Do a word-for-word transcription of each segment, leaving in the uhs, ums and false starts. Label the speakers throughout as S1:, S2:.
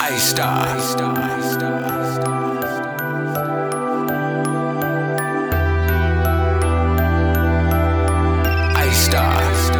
S1: Ice Star. Ice Star. Ice Star. Ice Star.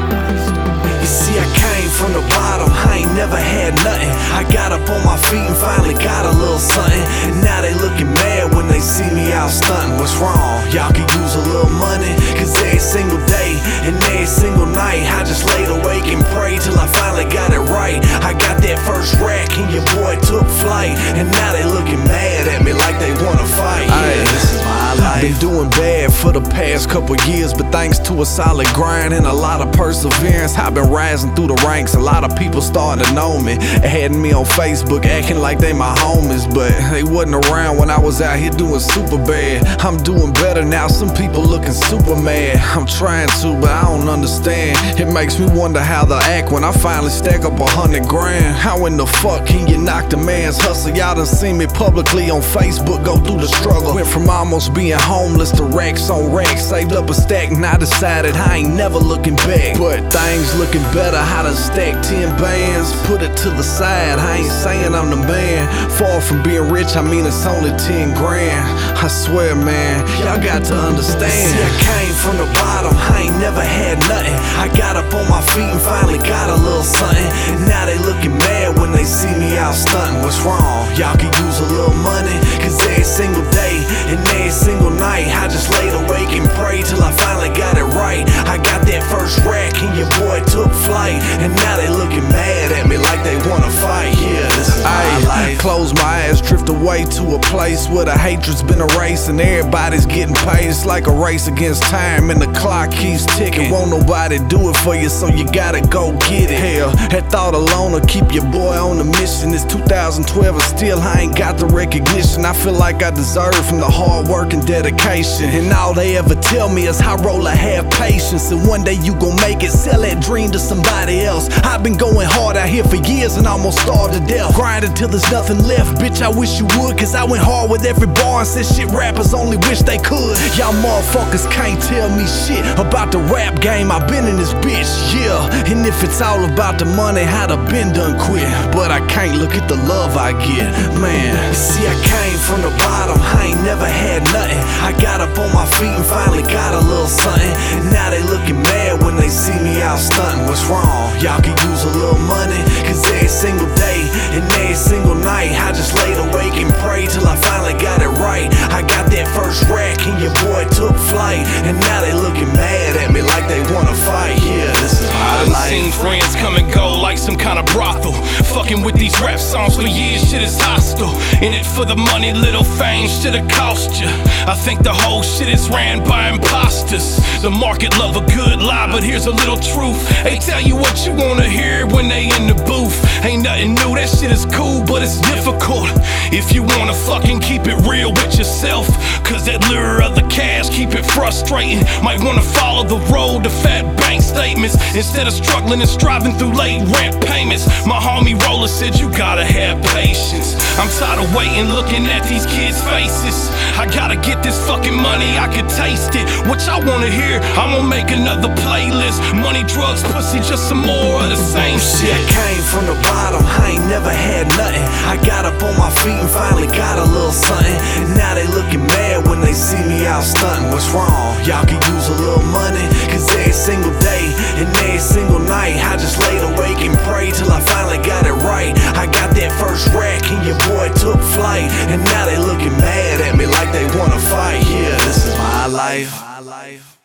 S2: You see, I came from the bottom, I ain't never had nothing. I got up on my feet and finally got a little something. And now they looking mad when they see me out stunting. What's wrong? Y'all could use a little money. Cause every single day and every single night I just laid awake and prayed till I finally got it right. I got that first rack and your boy took flight. And now they looking mad at me like they wanna fight. Yeah, this is my life. Been doing bad for the past couple years, but thanks to a solid grind and a lot of perseverance, I've been rising through the ranks. A lot of people starting to know me, adding me on Facebook, acting like they my homies, but they wasn't around when I was out here doing super bad. I'm doing better now, some people looking super mad. I'm trying to, but I don't understand. It makes me wonder how they'll act when I finally stack up a hundred grand. How in the fuck can you knock the man's hustle? Y'all done seen me publicly on Facebook go through the struggle. Went from almost being homeless to racks on racks, saved up a stack and I decided I ain't never looking back. But things looking better, how to stack ten bands, put it to the side. I ain't saying I'm the man, far from being rich, I mean it's only ten grand. I swear, man, y'all got to understand. See, I came from the bottom, I ain't never had nothing. I got up on my feet and finally got a little something. And now they looking mad when they see me out stunting. What's wrong? Y'all could use a little money. Cause every single day and every single night I just laid awake and prayed till I finally got it right. I got that first rack and your boy took flight. And now they looking mad at me like they wanna fight. Yeah, this is my life. Close my eyes, drift away to a place where the hatred's been erased and everybody's getting paid. It's like a race against time and the clock keeps ticking. Won't nobody do it for you, so you gotta go get it. Hell, that thought alone will keep your boy on the mission. It's two thousand twelve and still I ain't got the recognition I feel like I deserve from the hard work and dedication. And all they ever tell me is how roll I have patience, and one day you gon' make it, sell that dream to somebody else. I've been going hard out here for years and almost starved to death, grinding till there's nothing left. Bitch, I wish you would, cause I went hard with every bar and said shit rappers only wish they could. Y'all motherfuckers can't tell me shit about the rap game, I've been in this bitch, yeah. And if it's all about the money, I'd have been done quit. But I can't look at the love I get, man. See, I came from the bottom, I ain't never had nothing. I got up on my feet and finally got a little something. And now they looking mad when they see me out stunting. What's wrong? Y'all could use a little money. Cause every single day and every single night I just laid awake and prayed till I finally got it right. I got that first rack and your boy took flight. And now they looking mad at me like they wanna fight. Yeah, this is my
S3: I've
S2: life.
S3: seen friends come and go like some kind of brothel. Fucking with these rap songs for years, shit is hostile. In it for the money, little fame, shit'll cost ya. I think the whole shit is ran by imposters. The market love a good lie, but here's a little truth. They tell you what you wanna hear when they in the booth. Ain't nothing new, that shit is cool, but it's difficult if you wanna fucking keep it real with yourself. Cause that lure of the cash keep it frustrating. Might wanna follow the road to fat bank statements instead of struggling and striving through late rent payments. My homie Roller said you gotta have patience. I'm tired of waiting, looking at these kids' faces. I gotta get this fucking money, I could taste it. What y'all wanna hear? I'm gonna make another playlist. Money, drugs, pussy, just some more of the same
S2: See,
S3: shit.
S2: I came from the bottom, I ain't never had nothing. I got up on my feet and finally got a little something. And now they looking mad when they see me out stunting. What's wrong? Y'all could use a little money. Cause every single day and every single night I just laid awake and prayed till I finally got it right. I got that first rack and your boy took flight. And now they looking mad at me like they wanna fight. Yeah, this is my life.